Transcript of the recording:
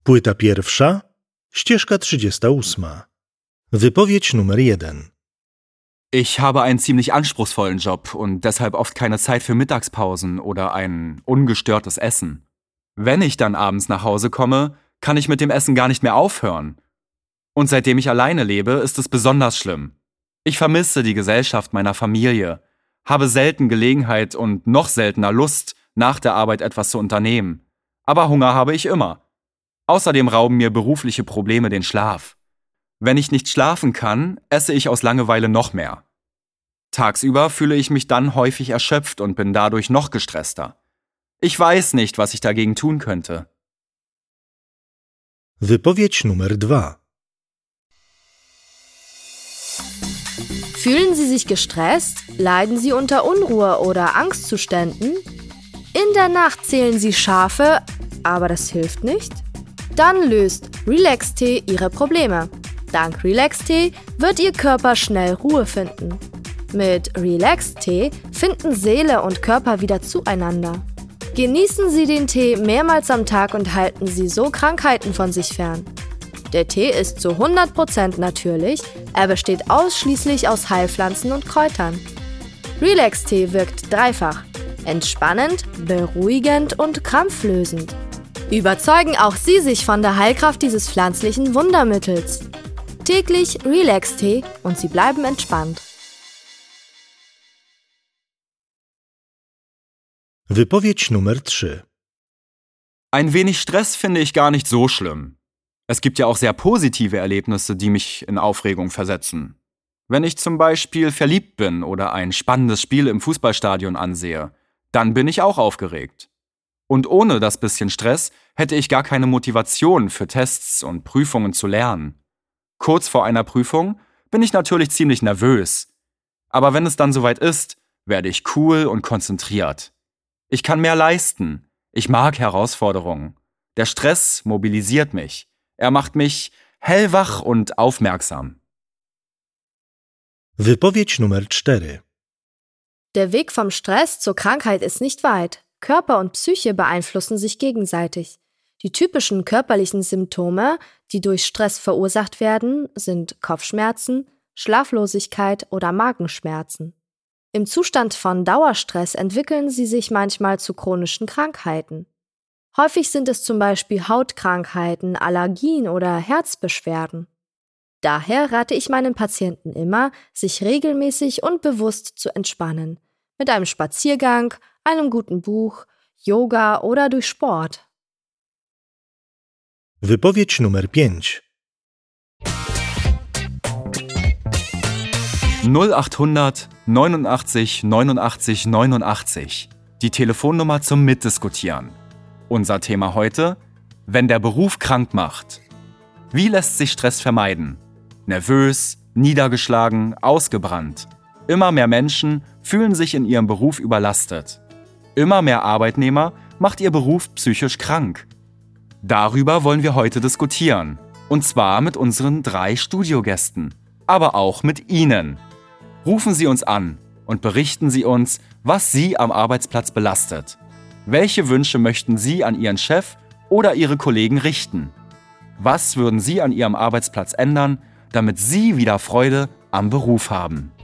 Płyta pierwsza, ścieżka 38. Wypowiedź numer 1. Ich habe einen ziemlich anspruchsvollen Job und deshalb oft keine Zeit für Mittagspausen oder ein ungestörtes Essen. Wenn ich dann abends nach Hause komme, kann ich mit dem Essen gar nicht mehr aufhören. Und seitdem ich alleine lebe, ist es besonders schlimm. Ich vermisse die Gesellschaft meiner Familie, habe selten Gelegenheit und noch seltener Lust, nach der Arbeit etwas zu unternehmen. Aber Hunger habe ich immer. Außerdem rauben mir berufliche Probleme den Schlaf. Wenn ich nicht schlafen kann, esse ich aus Langeweile noch mehr. Tagsüber fühle ich mich dann häufig erschöpft und bin dadurch noch gestresster. Ich weiß nicht, was ich dagegen tun könnte. Wypowiedź numer 2. Fühlen Sie sich gestresst? Leiden Sie unter Unruhe oder Angstzuständen? In der Nacht zählen Sie Schafe, aber das hilft nicht? Dann löst Relax-Tee Ihre Probleme. Dank Relax-Tee wird Ihr Körper schnell Ruhe finden. Mit Relax-Tee finden Seele und Körper wieder zueinander. Genießen Sie den Tee mehrmals am Tag und halten Sie so Krankheiten von sich fern. Der Tee ist zu 100% natürlich, er besteht ausschließlich aus Heilpflanzen und Kräutern. Relax-Tee wirkt dreifach: entspannend, beruhigend und krampflösend. Überzeugen auch Sie sich von der Heilkraft dieses pflanzlichen Wundermittels. Täglich Relax-Tee und Sie bleiben entspannt. Wypowiedź numer 3. Ein wenig Stress finde ich gar nicht so schlimm. Es gibt ja auch sehr positive Erlebnisse, die mich in Aufregung versetzen. Wenn ich zum Beispiel verliebt bin oder ein spannendes Spiel im Fußballstadion ansehe, dann bin ich auch aufgeregt. Und ohne das bisschen Stress hätte ich gar keine Motivation für Tests und Prüfungen zu lernen. Kurz vor einer Prüfung bin ich natürlich ziemlich nervös. Aber wenn es dann soweit ist, werde ich cool und konzentriert. Ich kann mehr leisten. Ich mag Herausforderungen. Der Stress mobilisiert mich. Er macht mich hellwach und aufmerksam. Wypowiedź numer 4. Der Weg vom Stress zur Krankheit ist nicht weit. Körper und Psyche beeinflussen sich gegenseitig. Die typischen körperlichen Symptome, die durch Stress verursacht werden, sind Kopfschmerzen, Schlaflosigkeit oder Magenschmerzen. Im Zustand von Dauerstress entwickeln sie sich manchmal zu chronischen Krankheiten. Häufig sind es zum Beispiel Hautkrankheiten, Allergien oder Herzbeschwerden. Daher rate ich meinen Patienten immer, sich regelmäßig und bewusst zu entspannen. Mit einem Spaziergang, einem guten Buch, Yoga oder durch Sport. Wypowiedź numer 5. 0800 89 89 89. Die Telefonnummer zum Mitdiskutieren. Unser Thema heute: Wenn der Beruf krank macht. Wie lässt sich Stress vermeiden? Nervös, niedergeschlagen, ausgebrannt. Immer mehr Menschen fühlen sich in ihrem Beruf überlastet. Immer mehr Arbeitnehmer macht ihr Beruf psychisch krank. Darüber wollen wir heute diskutieren. Und zwar mit unseren 3 Studiogästen, aber auch mit Ihnen. Rufen Sie uns an und berichten Sie uns, was Sie am Arbeitsplatz belastet. Welche Wünsche möchten Sie an Ihren Chef oder Ihre Kollegen richten? Was würden Sie an Ihrem Arbeitsplatz ändern, damit Sie wieder Freude am Beruf haben?